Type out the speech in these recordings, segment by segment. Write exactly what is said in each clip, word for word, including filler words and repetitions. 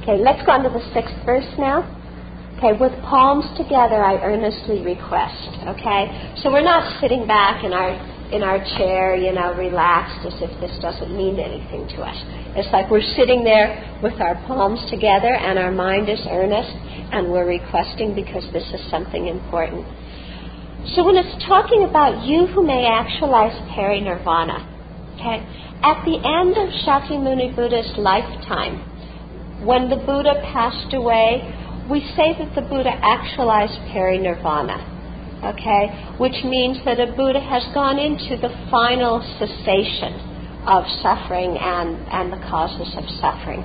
Okay, let's go on to the sixth verse now. Okay, with palms together I earnestly request. Okay, so we're not sitting back in our in our chair, you know, relaxed as if this doesn't mean anything to us. It's like we're sitting there with our palms together and our mind is earnest and we're requesting because this is something important. So when it's talking about you who may actualize parinirvana, okay, at the end of Shakyamuni Buddha's lifetime, when the Buddha passed away, we say that the Buddha actualized parinirvana. Okay, which means that a Buddha has gone into the final cessation of suffering and, and the causes of suffering.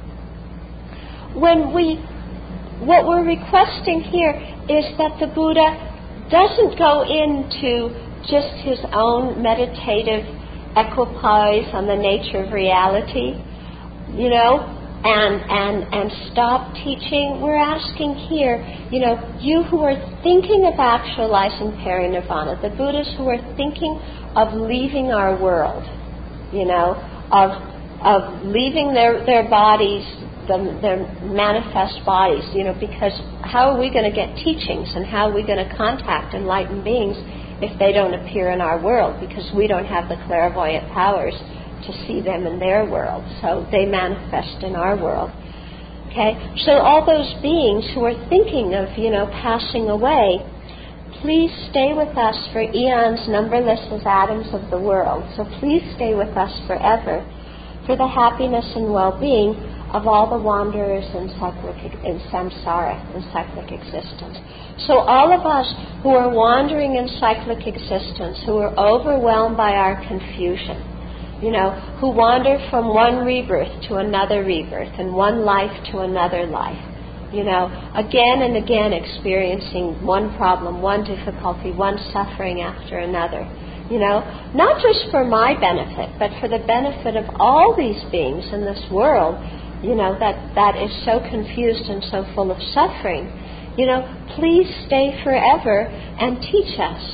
When we, what we're requesting here is that the Buddha doesn't go into just his own meditative equipoise on the nature of reality, you know, and and and stop teaching. We're asking here, you know, you who are thinking of actualizing parinirvana, the Buddhas who are thinking of leaving our world, you know, of of leaving their, their bodies, the, their manifest bodies, you know, because how are we going to get teachings and how are we going to contact enlightened beings if they don't appear in our world, because we don't have the clairvoyant powers to see them in their world, so they manifest in our world. Okay, so all those beings who are thinking of, you know, passing away, please stay with us for eons numberless as atoms of the world. So please stay with us forever for the happiness and well-being of all the wanderers in cyclic in samsara, in cyclic existence. So all of us who are wandering in cyclic existence, who are overwhelmed by our confusion, you know, who wander from one rebirth to another rebirth and one life to another life, you know, again and again experiencing one problem, one difficulty, one suffering after another, you know, not just for my benefit, but for the benefit of all these beings in this world, you know, that, that is so confused and so full of suffering. You know, please stay forever and teach us.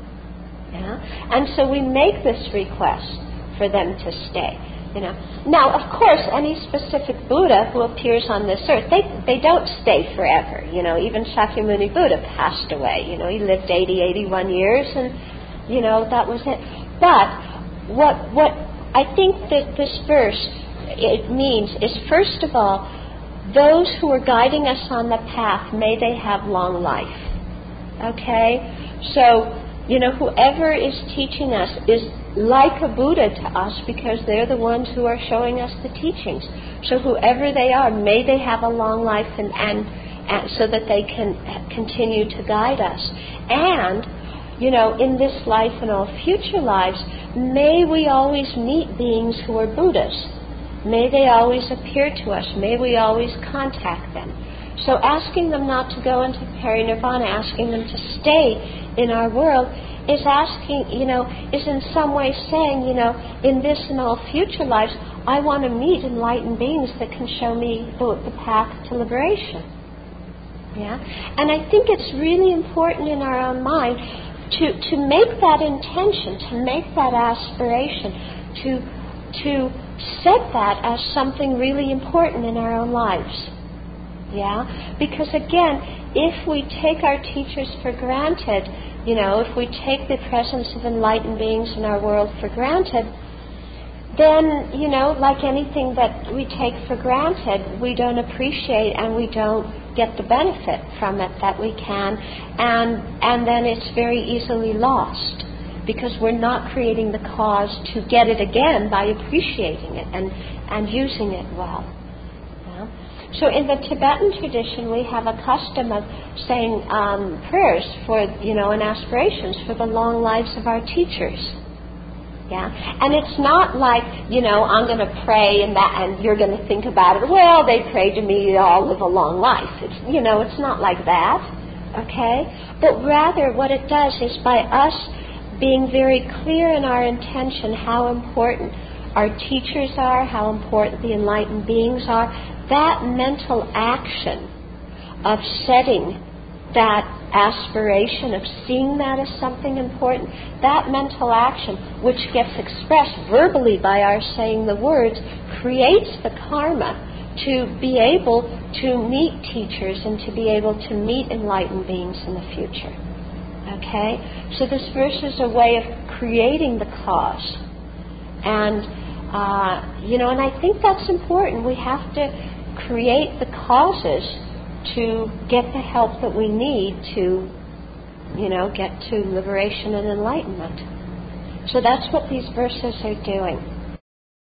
Yeah? And so we make this request for them to stay, you know. Now, of course, any specific Buddha who appears on this earth, they they don't stay forever, you know. Even Shakyamuni Buddha passed away, you know. He lived eighty, eighty-one years, and, you know, that was it. But what what I think that this verse, it means is, first of all, those who are guiding us on the path, may they have long life. Okay? So, you know, whoever is teaching us is like a Buddha to us because they're the ones who are showing us the teachings. So whoever they are, may they have a long life and, and, and so that they can continue to guide us. And, you know, in this life and all future lives, may we always meet beings who are Buddhas. May they always appear to us. May we always contact them. So asking them not to go into parinirvana, asking them to stay in our world, is asking, you know, is in some way saying, you know, in this and all future lives, I want to meet enlightened beings that can show me the, the path to liberation. Yeah? And I think it's really important in our own mind to, to make that intention, to make that aspiration, to, to set that as something really important in our own lives. Yeah? Because again, if we take our teachers for granted, you know, if we take the presence of enlightened beings in our world for granted, then, you know, like anything that we take for granted, we don't appreciate and we don't get the benefit from it that we can, and and then it's very easily lost because we're not creating the cause to get it again by appreciating it and, and using it well. So in the Tibetan tradition, we have a custom of saying um, prayers for, you know, and aspirations for the long lives of our teachers. Yeah, and it's not like, you know, I'm going to pray and that, and you're going to think about it. Well, they pray to me, I'll live a long life. It's, you know, it's not like that. Okay, but rather, what it does is by us being very clear in our intention how important our teachers are, how important the enlightened beings are, that mental action of setting that aspiration, of seeing that as something important, that mental action, which gets expressed verbally by our saying the words, creates the karma to be able to meet teachers and to be able to meet enlightened beings in the future. Okay? So this verse is a way of creating the cause. And, uh, you know, and I think that's important. We have to create the causes to get the help that we need to, you know, get to liberation and enlightenment. So that's what these verses are doing.